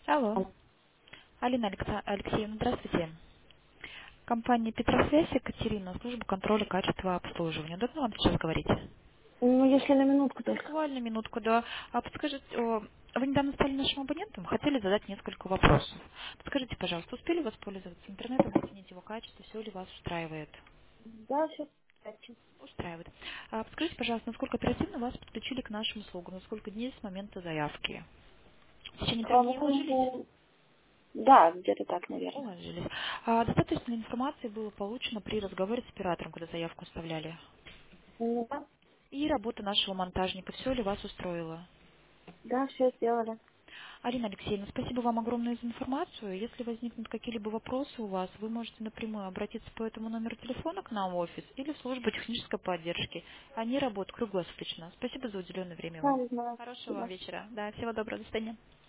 Алло. Алина Алексеевна, здравствуйте. Компания «Петросвязь», Екатерина, служба контроля качества обслуживания. Удобно вам сейчас говорить? Ну, если на минутку только. Буквально минутку, да. А подскажите, вы недавно стали нашим абонентом, хотели задать несколько вопросов. Подскажите, пожалуйста, успели воспользоваться интернетом, оценить его качество, все ли вас устраивает? Да, все. Устраивает. А подскажите, пожалуйста, насколько оперативно вас подключили к нашим услугам, на сколько дней с момента заявки? В течение 3 дней уложились? Ну, да, где-то так, наверное. Уложились. Достаточно информации было получено при разговоре с оператором, когда заявку оставляли. Ну, да, И работа нашего монтажника. Все ли вас устроило? да, все сделали. Алина Алексеевна, спасибо вам огромное за информацию. Если возникнут какие-либо вопросы у вас, вы можете напрямую обратиться по этому номеру телефона к нам в офис или в службу технической поддержки. Они работают круглосуточно. Спасибо за уделенное время Да, вам. не знаю, Хорошего вам спасибо. вечера. Да, всего доброго. До свидания.